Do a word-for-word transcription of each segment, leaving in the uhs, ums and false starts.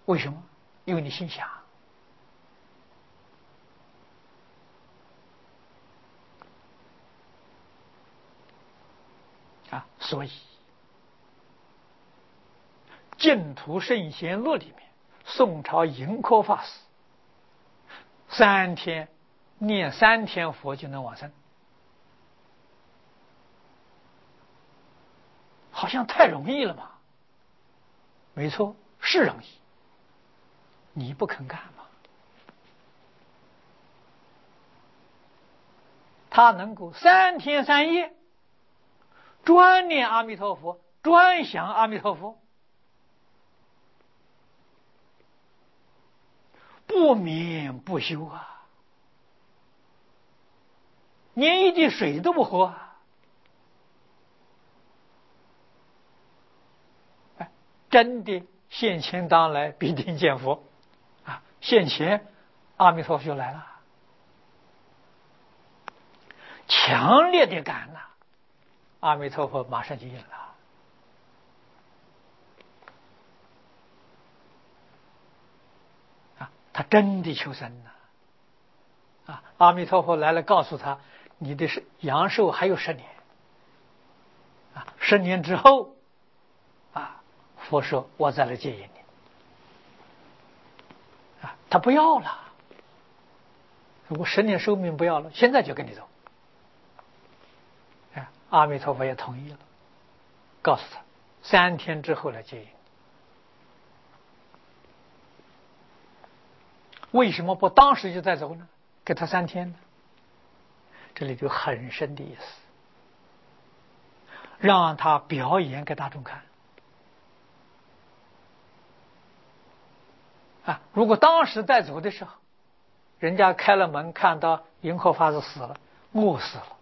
为什么？因为你心想啊，所以《净土圣贤录》里面，宋朝盈科法师三天念三天佛就能往生，好像太容易了嘛？没错，是容易，你不肯干嘛？他能够三天三夜专念阿弥陀佛，专想阿弥陀佛，不眠不休啊，连一滴水都不喝啊！哎，真的现前当来必定见佛啊！现前阿弥陀佛就来了，强烈的感呐，阿弥陀佛马上就应了。他真的求生了啊！阿弥陀佛来了，告诉他：“你的是阳寿还有十年啊！十年之后啊，佛说我再来接引你啊！”他不要了，我十年寿命不要了，现在就跟你走。啊，阿弥陀佛也同意了，告诉他三天之后来接引。为什么不当时就带走呢？给他三天呢？这里就很深的意思，让他表演给大众看啊！如果当时带走的时候，人家开了门看到盈科法师死了，饿死了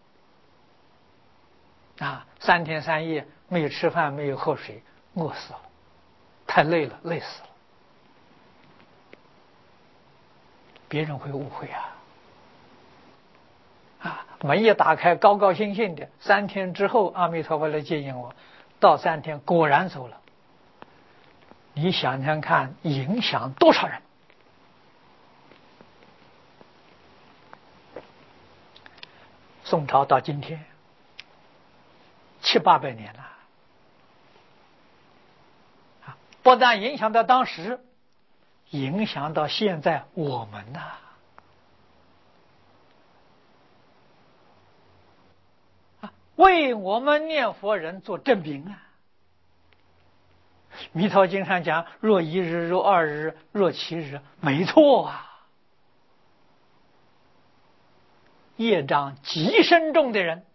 啊！三天三夜没有吃饭，没有喝水，饿死了，太累了，累死了，别人会误会啊！啊，门一打开，高高兴兴的。三天之后，阿弥陀佛来接引我，到三天果然走了。你想想看，影响多少人？宋朝到今天七八百年了，啊，不但影响到当时，影响到现在我们呐。为我们念佛人做证明啊！弥陀经上讲，若一日，若二日，若七日，没错啊。业障极深重的人，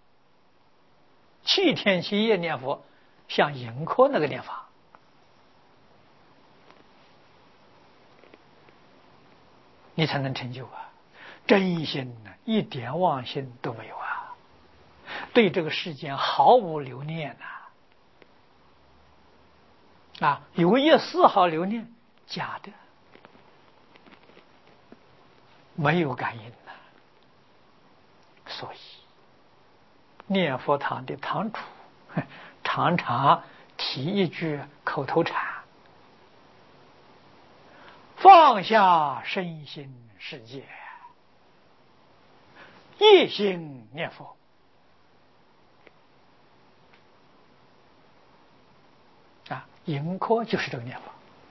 七天七夜念佛，像盈科那个念法，你才能成就啊！真心呢，一点妄心都没有啊！对这个世间毫无留念呐、啊，啊，有一丝毫留念，假的，没有感应呐、啊。所以，念佛堂的堂主常常提一句口头禅：放下身心世界，一心念佛。啊，盈科就是这个念法。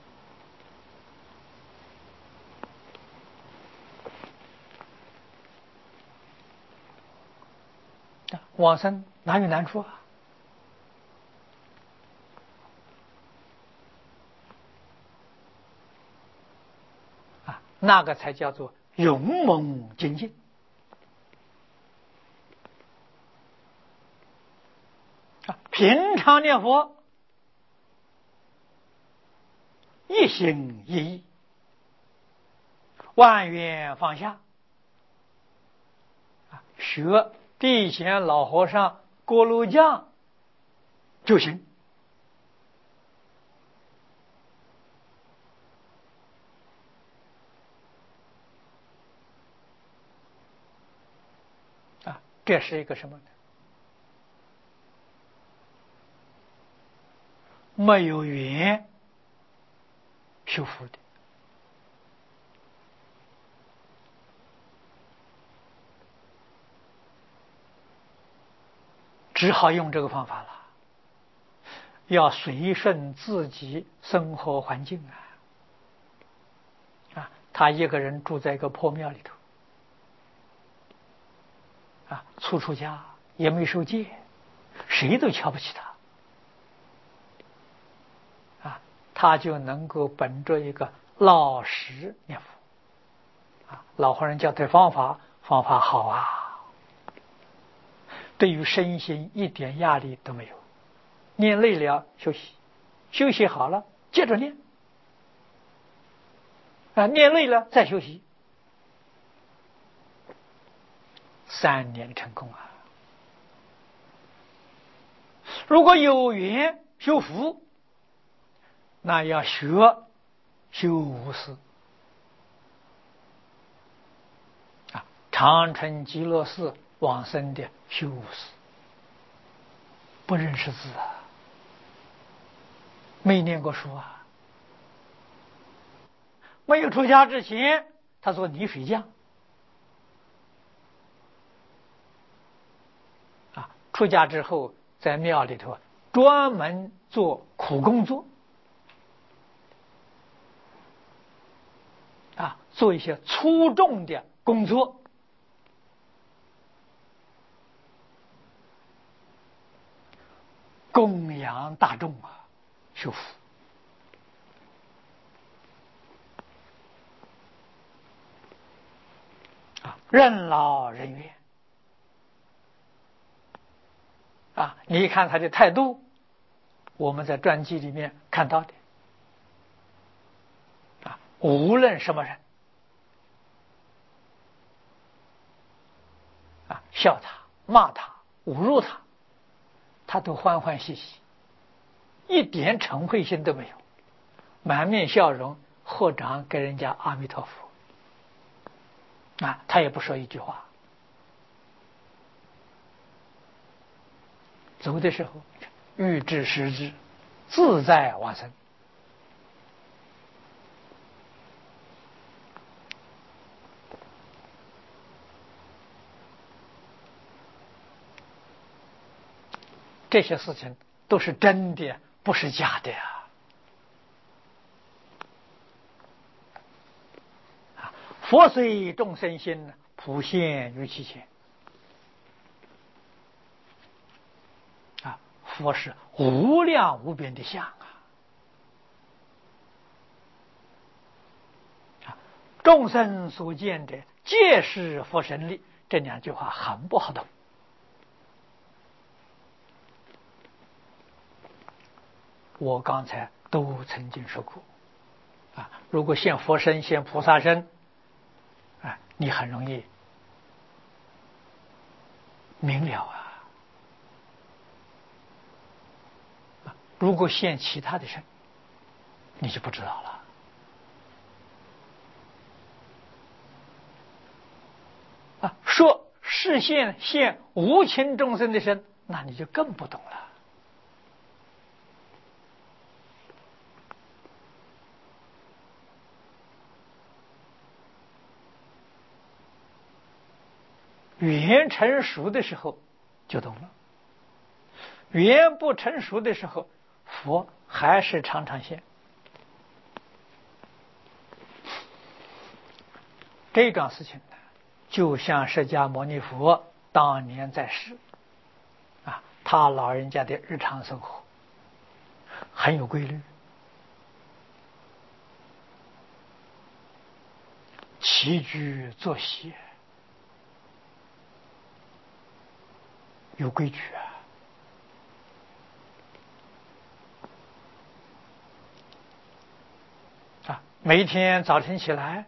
啊，往生哪有难处啊？啊，那个才叫做勇猛精进。啊，平常念佛，一心一意，万缘放下。啊，学地贤老和尚锅炉匠就行。啊，这是一个什么呢？没有缘， 修复的。只好用这个方法了，要随顺自己生活环境啊！啊，他一个人住在一个破庙里头，啊，初出家也没受戒，谁都瞧不起他，啊，他就能够本着一个老实念佛，啊，老和尚教他方法，方法好啊，对于身心一点压力都没有。念累了休息，休息好了接着念，啊，念累了再休息，三年成功啊！如果有缘修福，那要学修无私啊，长春极乐寺往生的修无私，不认识字啊，没念过书啊，没有出家之前，他做泥水匠啊，出家之后在庙里头专门做苦工作啊，做一些粗重的工作，供养大众啊，修福啊，任劳任怨啊！你看他的态度，我们在传记里面看到的啊，无论什么人啊，笑他、骂他、侮辱他，他都欢欢喜喜，一点嗔恚心都没有，满面笑容，合掌给人家阿弥陀佛啊，他也不说一句话。走的时候欲知时知，自在往生。这些事情都是真的，不是假的呀！佛随众生心，普现于其前。啊，佛是无量无边的相啊！啊，众生所见的皆是佛神力，这两句话很不好懂。我刚才都曾经说过啊，如果现佛身、现菩萨身，啊，你很容易明了啊。如果现其他的身，你就不知道了。啊，说是现现无情众生的身，那你就更不懂了。语言成熟的时候就懂了，语言不成熟的时候，佛还是常常现。这桩事情呢，就像释迦牟尼佛当年在世啊，他老人家的日常生活很有规律，起居作息有规矩啊！啊，每一天早晨起来，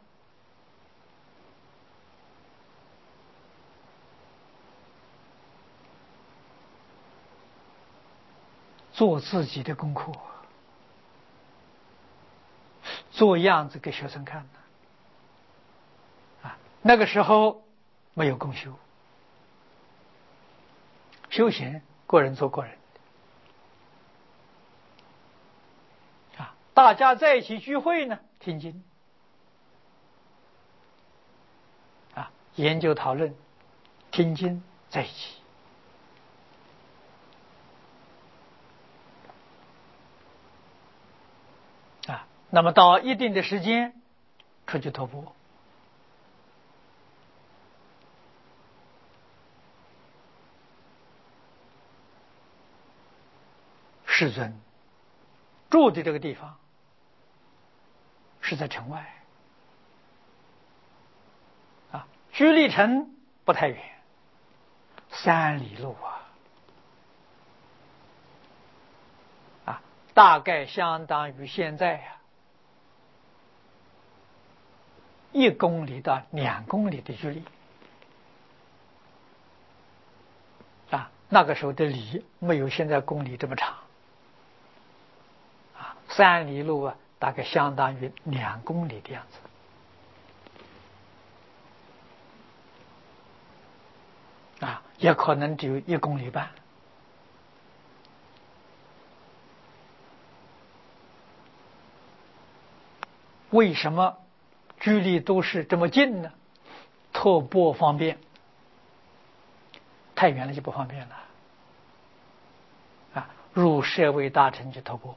做自己的功课，做样子给学生看的啊。那个时候没有共修，修行个人做个人的啊。 大家在一起聚会呢，听经啊，研究讨论，听经在一起啊。那么到一定的时间出去托钵。世尊住的这个地方是在城外啊，距离城不太远，三里路啊，啊，大概相当于现在呀、啊、一公里到两公里的距离啊。那个时候的里没有现在公里这么长。三里路啊，大概相当于两公里的样子啊，也可能只有一公里半。为什么距离都是这么近呢？托钵方便，太远了就不方便了啊。入舍卫大臣去托钵。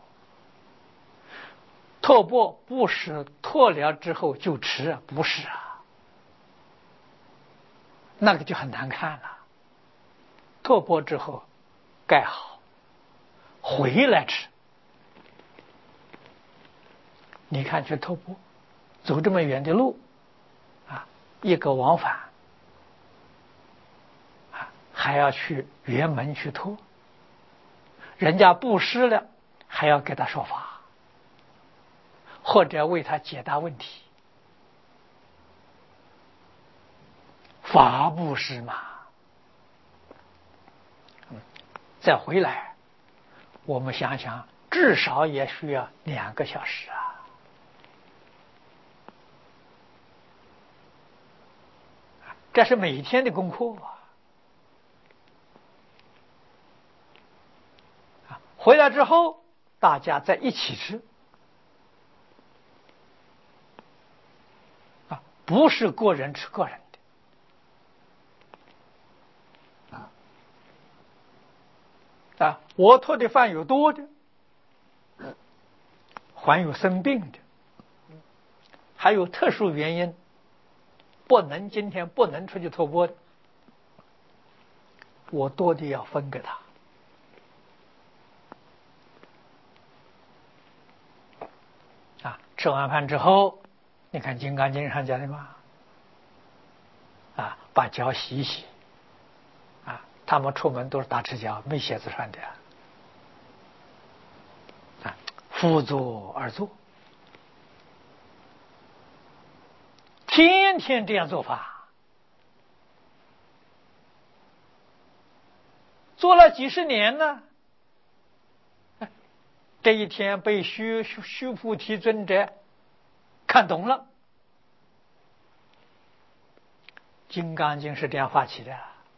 托钵不是托了之后就吃啊，不是啊，那个就很难看了。托钵之后盖好，回来吃。你看去托钵，走这么远的路啊，一个往返啊，还要去辕门去托，人家布施了，还要给他说法。或者为他解答问题，法布施嘛。再回来，我们想想，至少也需要两个小时啊！这是每天的功课啊！回来之后，大家在一起吃。不是个人吃个人的啊！我托的饭有多的，还有生病的，还有特殊原因不能今天不能出去托钵的，我多的要分给他啊！吃完饭之后，你看《金刚经》上讲的嘛，啊，把脚洗一洗啊，他们出门都是打赤脚，没鞋子穿的啊，辅佐而坐，天天这样做法，做了几十年呢。这一天被须须菩提尊者看懂了，《金刚经》是这样发起的。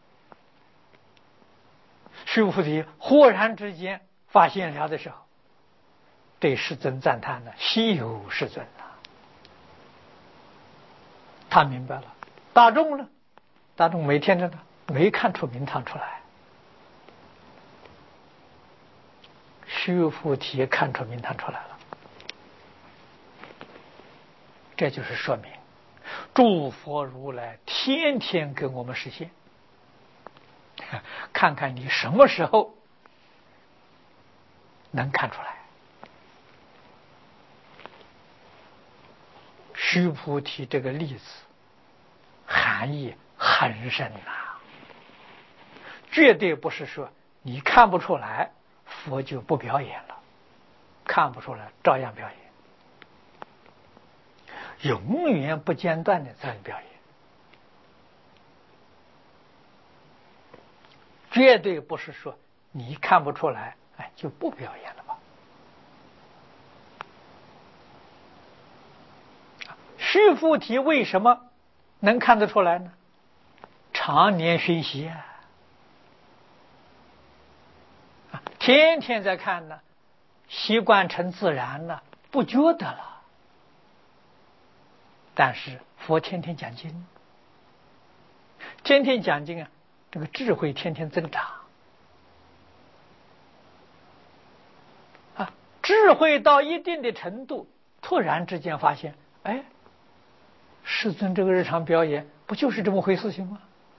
须菩提忽然之间发现了的时候，对世尊赞叹了：“稀有世尊啊！”他明白了。大众呢？大众每天呢没看出名堂出来，须菩提看出名堂出来了。这就是说明诸佛如来天天跟我们实现，看看你什么时候能看出来。须菩提这个例子含义很深呐，绝对不是说你看不出来佛就不表演了，看不出来照样表演，永远不间断的在表演，绝对不是说你看不出来哎就不表演了吧。须菩提为什么能看得出来呢？常年熏习啊，天天在看呢，习惯成自然了， 不觉得了。但是佛天天讲经，天天讲经啊，这个智慧天天增长啊，智慧到一定的程度，突然之间发现，哎，世尊这个日常表演不就是这么回事情吗？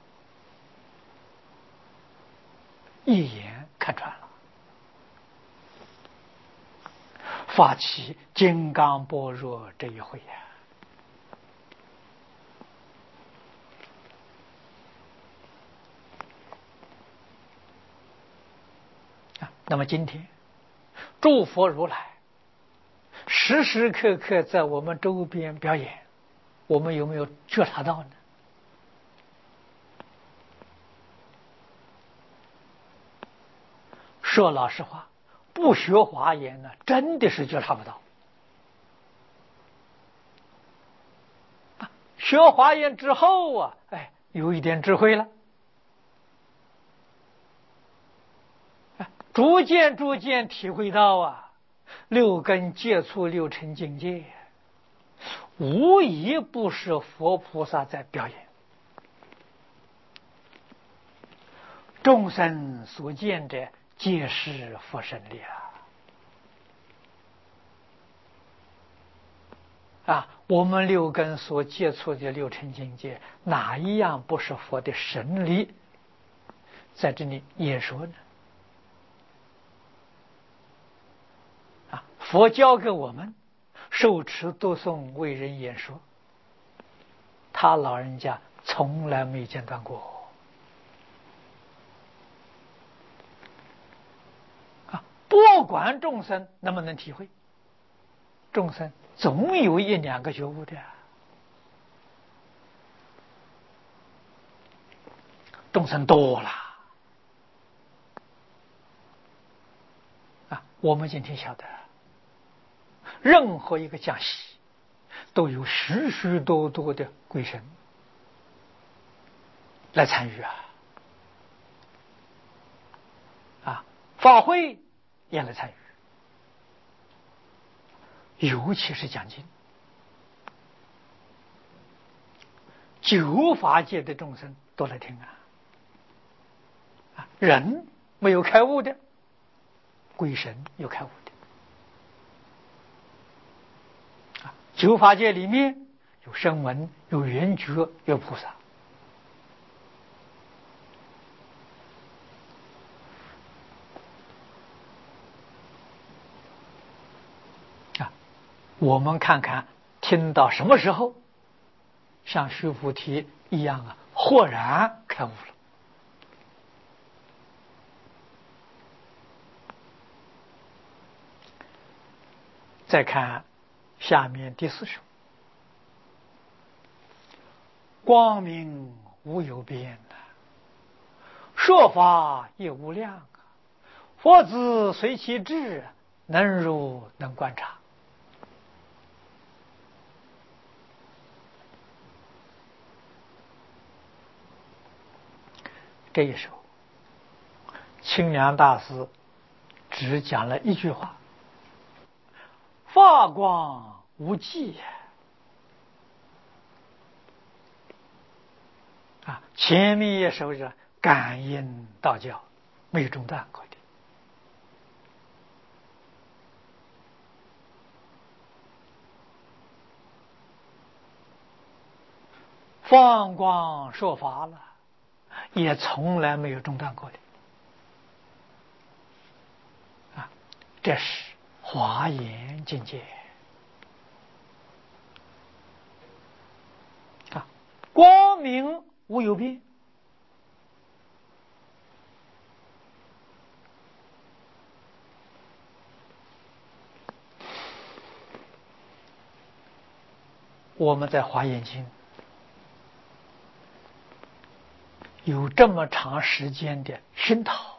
一眼看穿了，发起金刚般若这一回呀、啊！那么今天诸佛如来时时刻刻在我们周边表演，我们有没有觉察到呢？说老实话，不学华严呢，真的是觉察不到。学华严之后啊，哎，有一点智慧了，逐渐逐渐体会到啊，六根接触六尘境界，无一不是佛菩萨在表演。众生所见者，皆是佛身力啊！啊，我们六根所接触的六尘境界，哪一样不是佛的神力在这里演说呢？啊，佛教给我们受持读诵为人演说，他老人家从来没间断过。啊，不管众生能不能体会，众生总有一两个觉悟的，众生多了啊！我们今天晓得，任何一个讲习都有许许多多的鬼神来参与啊！啊，法会也来参与，尤其是讲经，九法界的众生都来听啊！啊，人没有开悟的，鬼神有开悟的。啊，九法界里面有声闻，有缘觉，有菩萨。啊，我们看看听到什么时候像须菩提一样啊，豁然开悟了。再看下面第四首，光明无有边，说法亦无量，佛子随其智，能入能观察。这一首清凉大师只讲了一句话：发光无际啊！前面一首是感应道教，没有中断过的。放光说法了，也从来没有中断过的啊！这是华严境界啊，光明无有边。我们在华严经有这么长时间的熏陶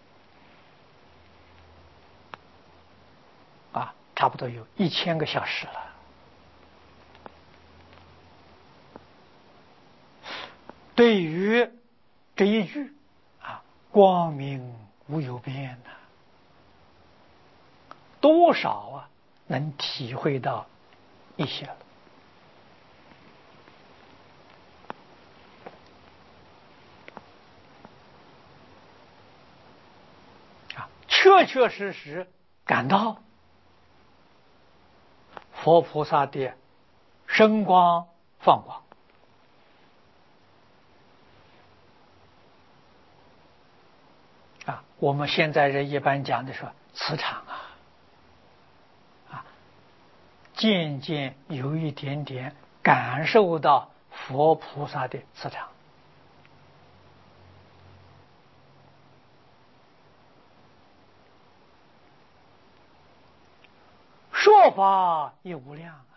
啊，差不多有一千个小时了。对于这一句啊，光明无有边呢、啊，多少啊能体会到一些了。啊，确确实实感到佛菩萨的升光放光。啊，我们现在人一般讲的说磁场啊，啊，渐渐有一点点感受到佛菩萨的磁场。说法亦无量啊，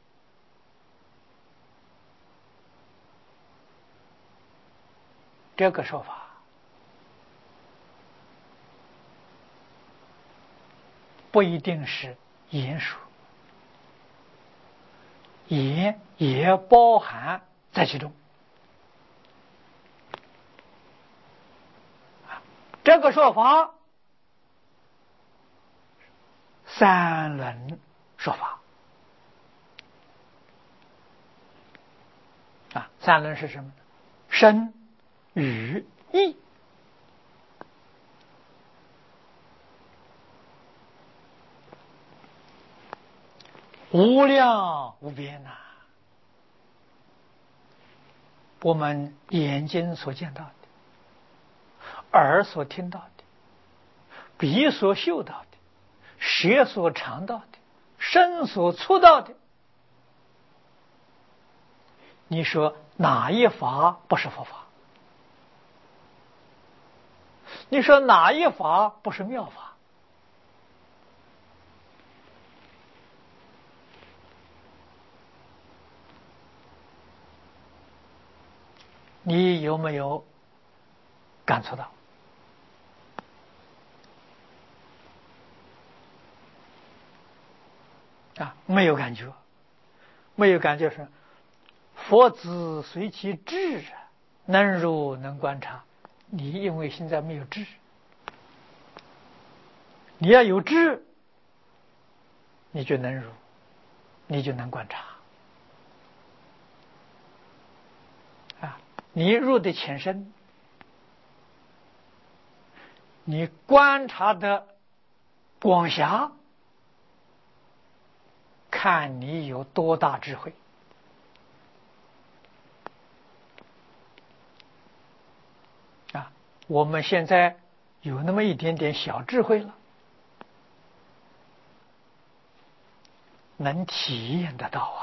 这个说法不一定是言说，言也包含在其中。这个说法三轮说法啊，三轮是什么呢？身、语、意。无量无边呐、啊！我们眼睛所见到的，耳所听到的，鼻所嗅到的，舌所尝到的，身所触到的，你说哪一法不是佛法？你说哪一法不是妙法？你有没有感触到？啊，没有感觉，没有感觉是佛子随其智，能入能观察。你因为现在没有智，你要有智，你就能入，你就能观察。啊，你入的浅深，你观察的广狭，看你有多大智慧。啊，我们现在有那么一点点小智慧了，能体验得到啊！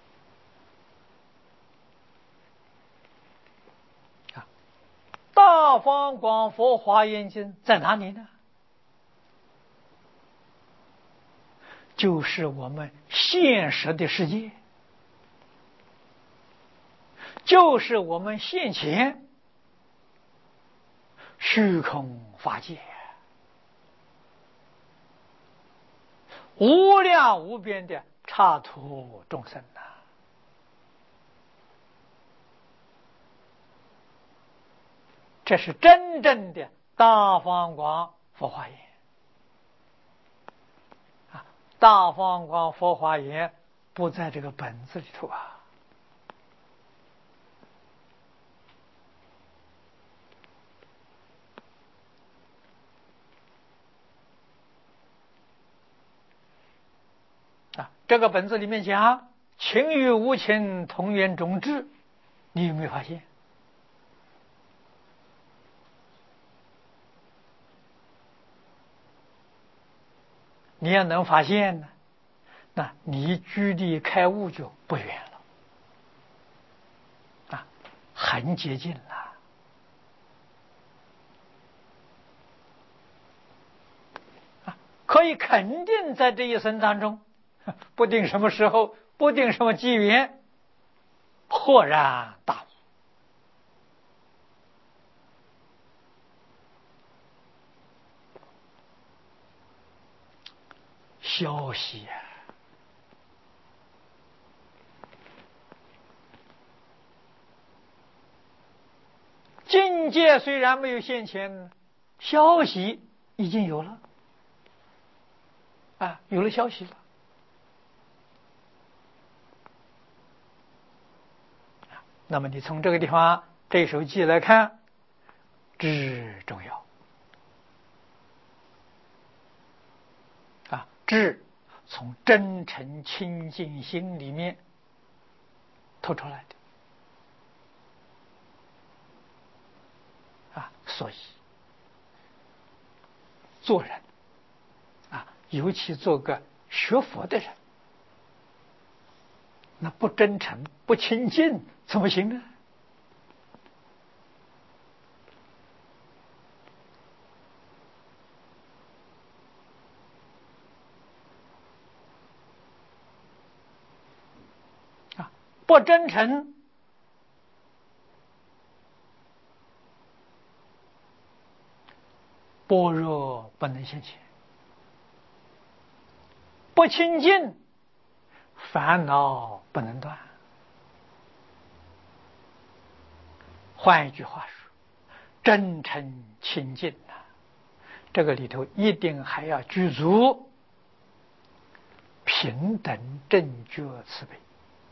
啊，大方广佛华严经在哪里呢？就是我们现实的世界，就是我们现前虚空法界，无量无边的刹土众生呐、啊！这是真正的大方广佛华严啊！大方广佛华严不在这个本子里头啊。啊，这个本子里面讲情与无情同源种智，你有没有发现？你要能发现呢，那你距离开悟就不远了，啊，很接近了。啊，可以肯定在这一生当中，不定什么时候，不定什么机缘，豁然大悟。消息啊！境界虽然没有现前，消息已经有了啊，有了消息了那么你从这个地方这首偈来看，智重要啊，智从真诚清净心里面透出来的啊，所以做人啊，尤其做个学佛的人，那不真诚不清净怎么行呢？啊，不真诚，般若不能现前；不清净，烦恼不能断。换一句话说，真诚清净啊，这个里头一定还要具足平等正觉慈悲。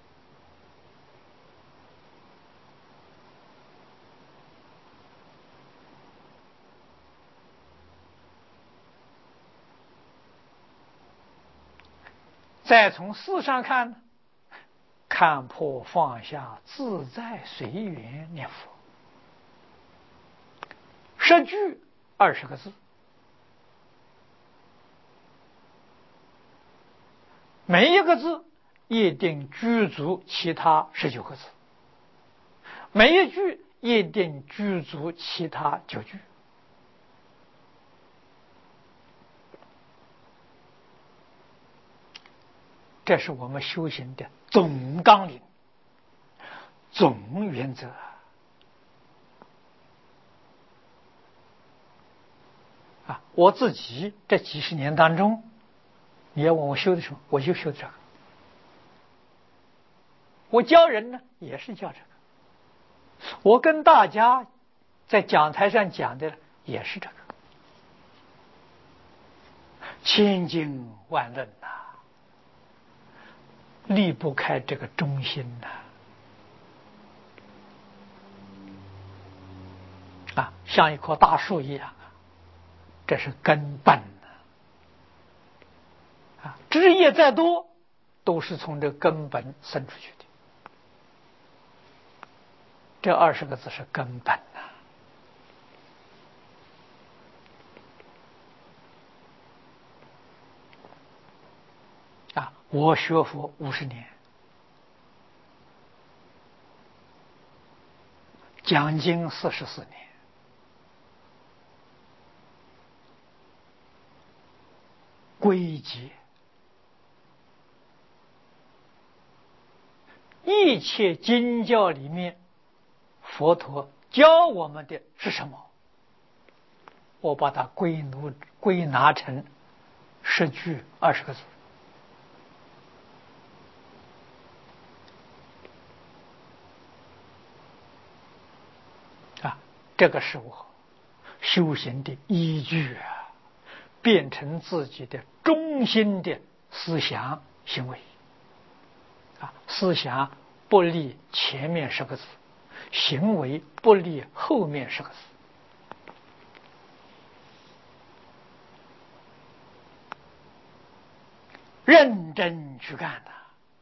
再从事上看，看破放下，自在随缘念佛。十句二十个字，每一个字一定具足其他十九个字，每一句一定具足其他九句。这是我们修行的总纲领、总原则啊！我自己这几十年当中，你要问我修的什么，我就修这个。我教人呢，也是教这个。我跟大家在讲台上讲的也是这个。千经万论呐、啊，离不开这个中心呐、啊，啊，像一棵大树一样啊，这是根本啊，枝叶再多，都是从这根本生出去的。这二十个字是根本呐、啊！啊，我学佛五十年，讲经四十四年，归结一切经教里面，佛陀教我们的是什么？我把它归纳归纳成十句二十个字。啊，这个是我修行的依据啊，变成自己的中心的思想行为。啊，思想不离前面十个字，行为不离后面十个字。认真去干的，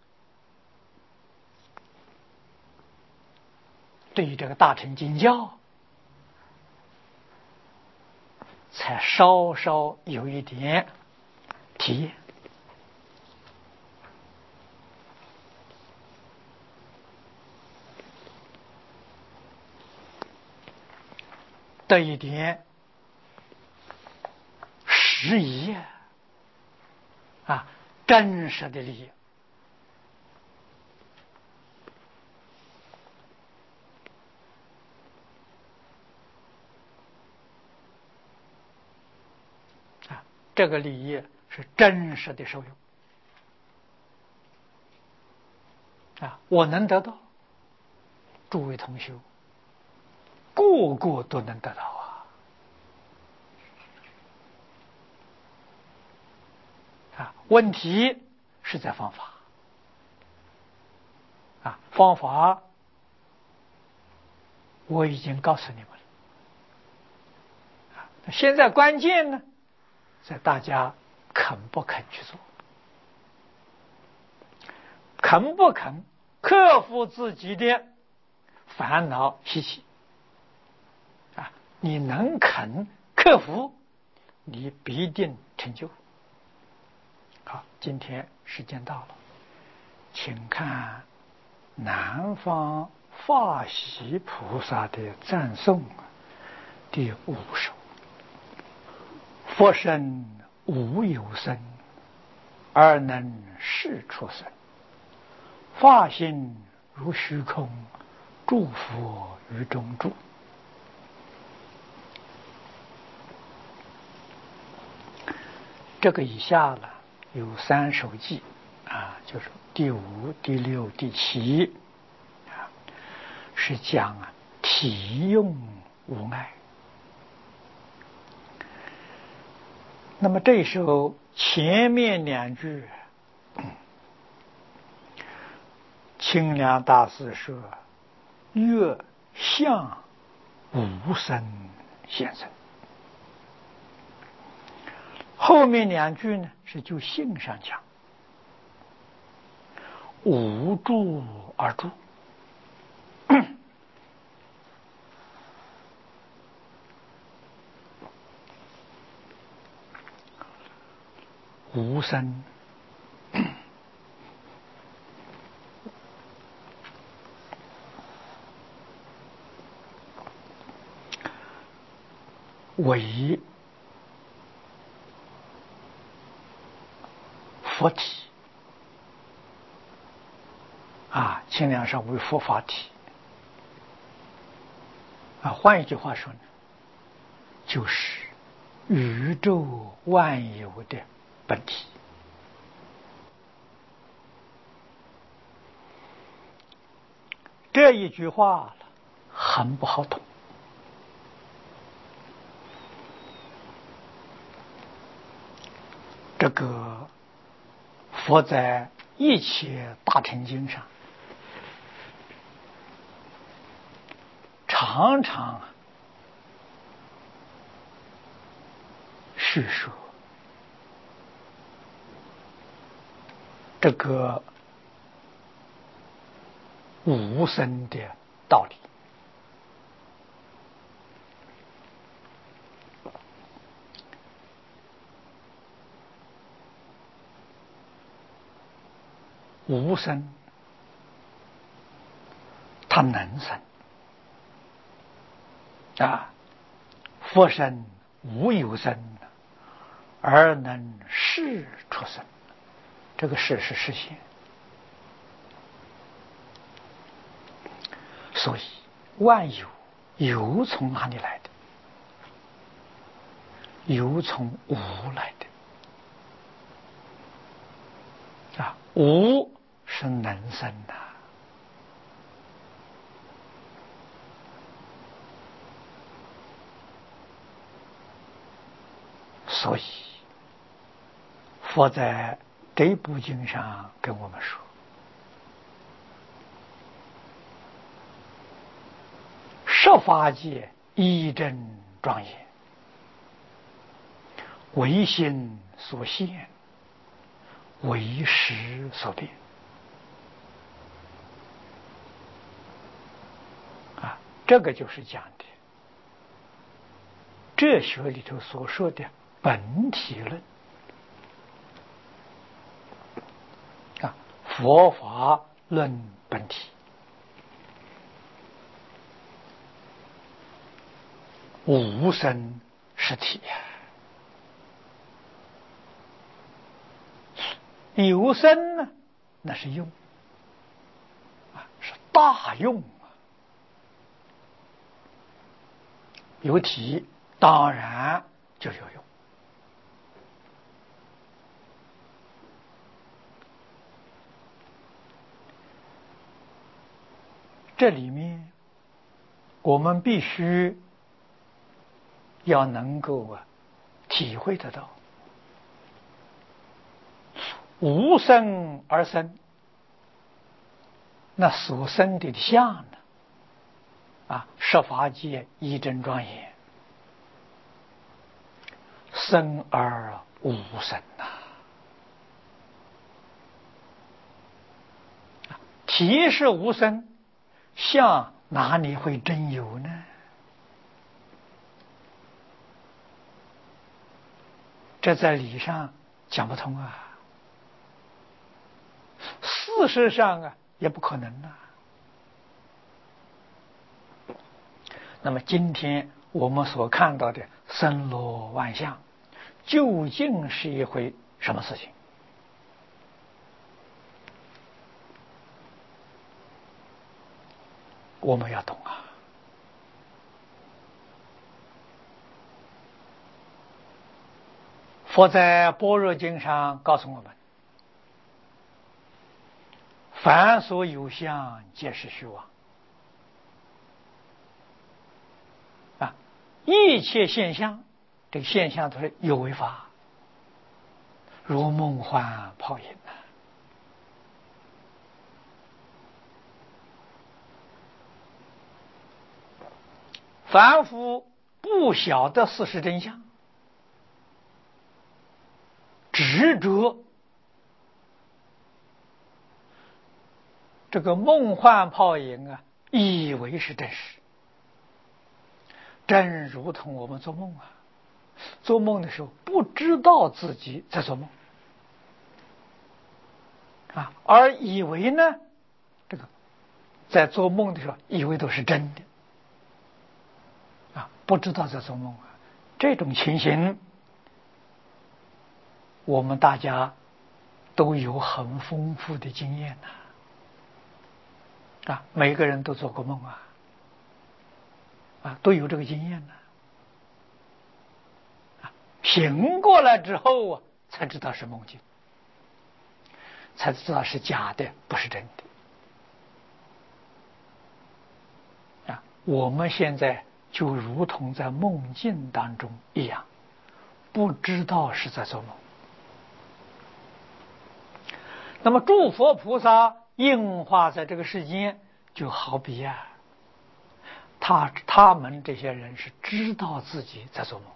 对于这个大乘经教，才稍稍有一点体验。得一点实疑啊，真实的利益。啊，这个利益是真实的受用啊，我能得到，诸位同修个个都能得到啊！啊，问题是在方法啊，方法我已经告诉你们了。现在关键呢，在大家肯不肯去做，肯不肯克服自己的烦恼习气啊？你能肯克服，你必定成就。好，今天时间到了，请看南方法喜菩萨的赞颂第五首。佛身无有身，而能视出身。法性如虚空，诸佛于中住。这个以下呢有三首偈啊，就是第五、第六、第七啊，是讲啊体用无碍。那么这一首前面两句，清凉大师说：“月相无生现身。”后面两句呢是就性上讲，无住而住。无生为佛体啊，清凉上为佛法体啊。换一句话说呢，就是宇宙万有的本体。这一句话很不好懂。这个佛在一切大乘经上常常叙说这个无生的道理。无生，它能生啊。佛身无有生，而能视出生。这个视是实现。所以万有有从哪里来的？有从无来的啊。无是能生的，所以佛在这部经上跟我们说，十法界一真庄严，唯心所现，唯识所变啊。这个就是讲的哲学里头所说的本体论啊，佛法论本体。无生是体呀，有生呢，那是用啊，是大用啊。有体当然就有用。这里面我们必须要能够啊体会得到，无生而生，那所生的相呢， 啊，十法界一真庄严，生而无生呐、啊。体是无生，相哪里会真有呢？这在理上讲不通啊，事实上啊也不可能啊。那么今天我们所看到的森罗万象，究竟是一回什么事情？我们要懂啊。佛在般若经上告诉我们，凡所有相，皆是虚妄啊！一切现象，这个现象都是有为法，如梦幻泡影啊！凡夫不晓得事实真相，执着这个梦幻泡影啊，以为是真实。真如同我们做梦啊，做梦的时候不知道自己在做梦啊，而以为呢，这个在做梦的时候以为都是真的啊，不知道在做梦啊。这种情形，我们大家都有很丰富的经验呐、啊，啊，每个人都做过梦啊，啊，都有这个经验呢、啊。醒过来之后啊，才知道是梦境，才知道是假的，不是真的。啊，我们现在就如同在梦境当中一样，不知道是在做梦。那么诸佛菩萨应化在这个世间，就好比啊，他他们这些人是知道自己在做梦，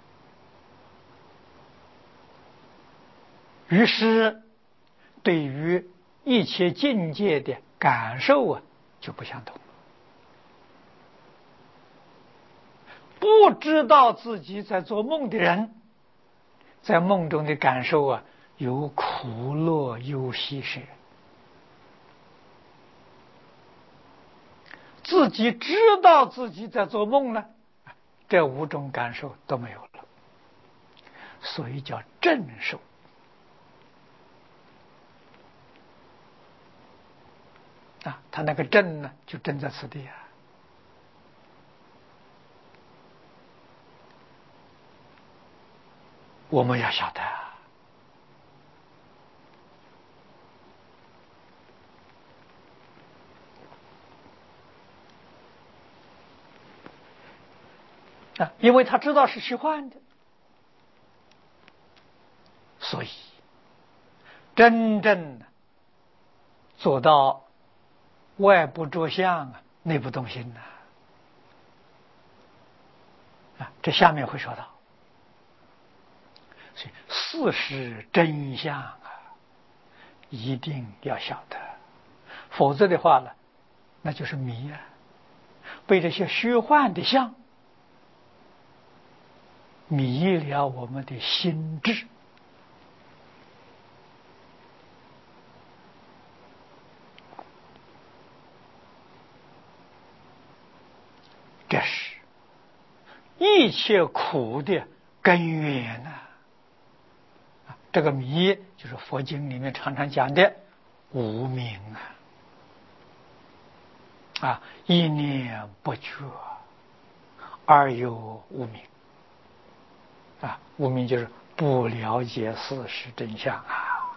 于是对于一切境界的感受啊就不相同。不知道自己在做梦的人，在梦中的感受啊，有苦乐忧喜舍。自己知道自己在做梦呢，这五种感受都没有了，所以叫正受。啊，他那个正呢，就正在此地啊。我们要晓得啊，啊，因为他知道是虚幻的，所以真正的做到外不着相啊，内不动心呐。啊，这下面会说到，所以事实真相啊，一定要晓得，否则的话呢，那就是迷啊，被这些虚幻的相迷了我们的心智。这是一切苦的根源呐、啊！这个迷就是佛经里面常常讲的无明啊，啊，一念不觉而有无明啊，无明就是不了解事实真相啊。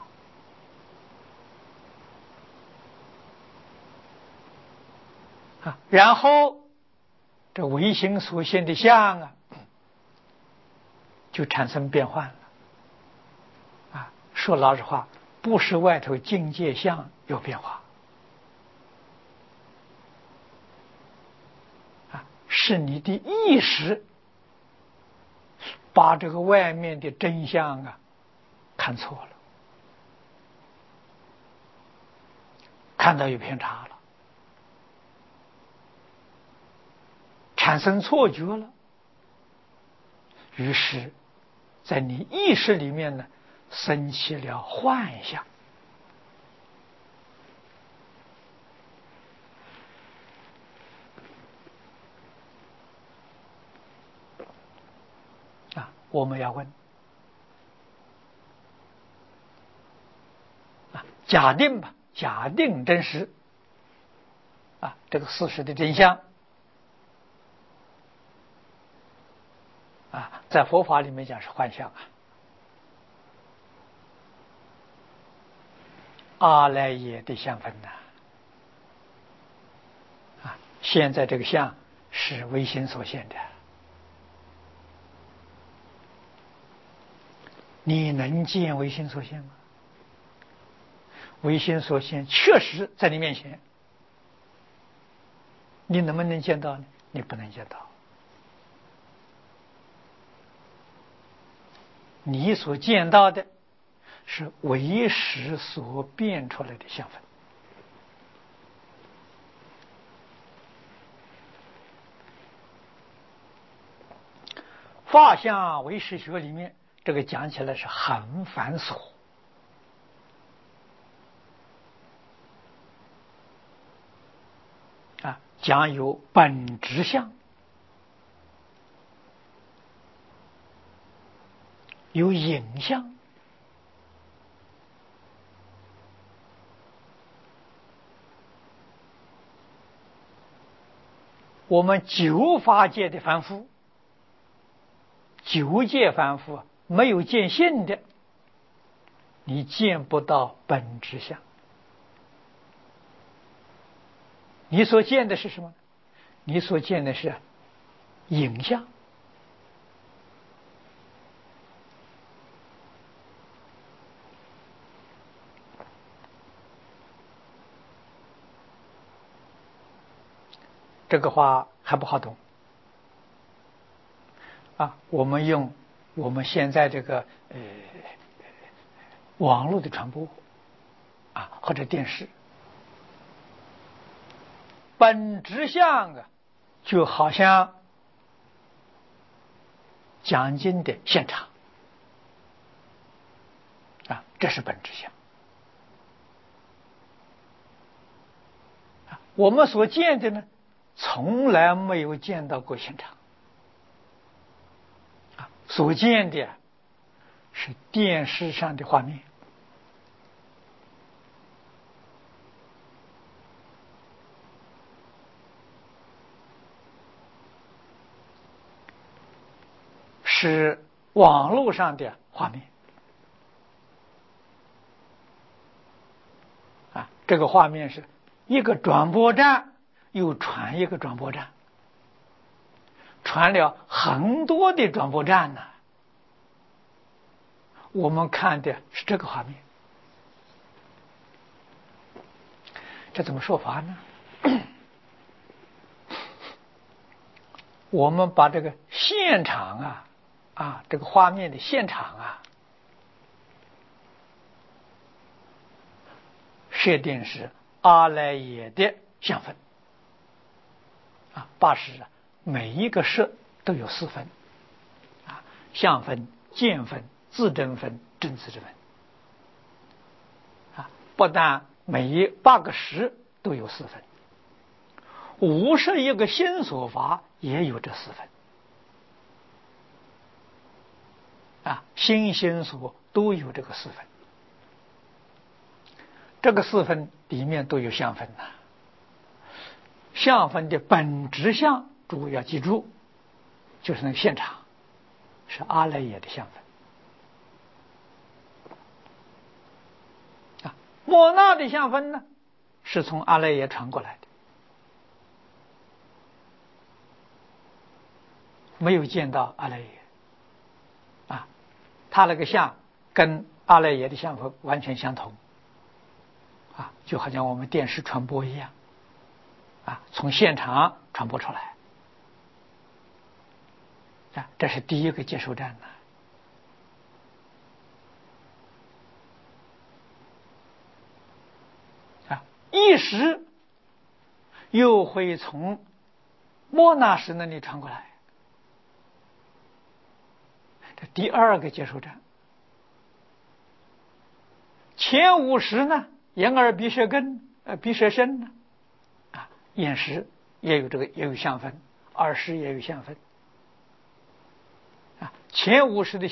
啊，然后这唯心所现的相啊，就产生变幻了。啊，说老实话，不是外头境界相有变化， 是你的意识把这个外面的真相啊看错了，看到有偏差了，产生错觉了，于是在你意识里面呢生起了幻象。啊，我们要问啊，假定吧，假定真实啊，这个事实的真相啊，在佛法里面讲是幻象啊。阿赖耶的相分呐，啊，现在这个相是唯心所现的，你能见唯心所现吗？唯心所现确实在你面前，你能不能见到呢？你不能见到。你所见到的是唯识所变出来的相分。法相唯识学里面，这个讲起来是很繁琐啊，讲有本质相，有影像，我们九法界的凡夫，九界凡夫没有见性的，你见不到本质相。你所见的是什么？你所见的是影像。这个话还不好懂啊！我们用我们现在这个呃网络的传播啊，或者电视，本质相啊，就好像讲经的现场啊，这是本质相。啊，我们所见的呢，从来没有见到过现场啊，所见的是电视上的画面。是网络上的画面啊，这个画面是一个转播站又传一个转播站，传了很多的转播站呢。我们看的是这个画面，这怎么说法呢？我们把这个现场啊啊，这个画面的现场啊，设定是阿赖耶的相分啊，八识啊，每一个识都有四分啊，相分、见分、自证分、真自证分啊，不但每一八个识都有四分，五十一个心所法也有这四分啊，心心所都有这个四分，这个四分里面都有相分呐。相分的本质相，诸位要记住，就是那个现场是阿赖耶的相分啊。莫那的相分呢，是从阿赖耶传过来的，没有见到阿赖耶啊，他那个相跟阿赖耶的相分完全相同啊，就好像我们电视传播一样啊，从现场传播出来啊，这是第一个接收站呢。啊，意识又会从莫那识那里传过来，这第二个接收站。前五识呢，眼耳鼻舌根，呃，鼻舌身呢，啊，眼识也有这个也有相分，耳识也有相分。啊，前五识的